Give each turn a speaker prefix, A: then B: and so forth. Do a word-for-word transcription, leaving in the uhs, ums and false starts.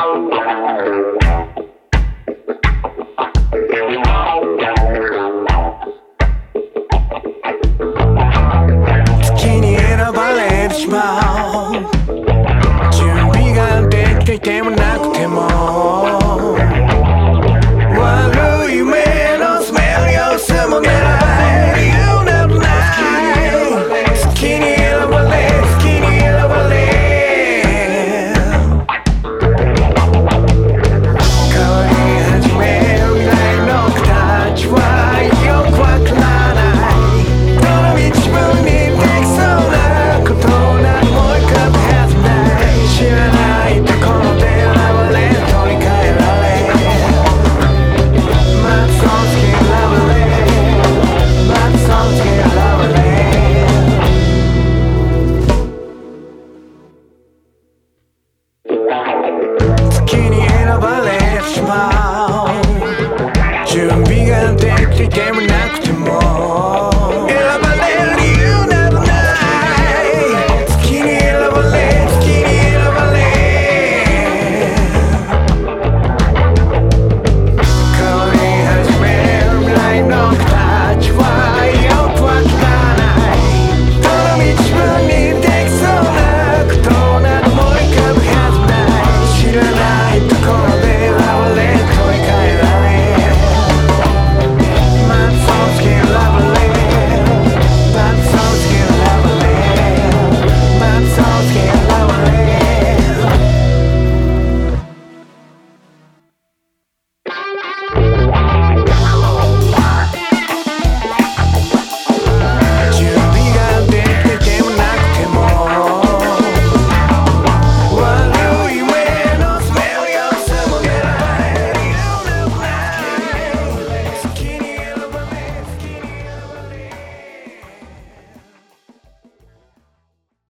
A: 月に選ばれてしまう準備ができていてもなくても悪い夢の住める様子も狙えるようなどない好きに選ばれ好きに選ばれ変わり始める未来の形はよくわからないどの道自分にできそうなことなどもう浮かぶはずない知らないところで選ばれ取り替えられまずその次選ばれまずその次選ばれ月に選ばれてしまう準備ができていて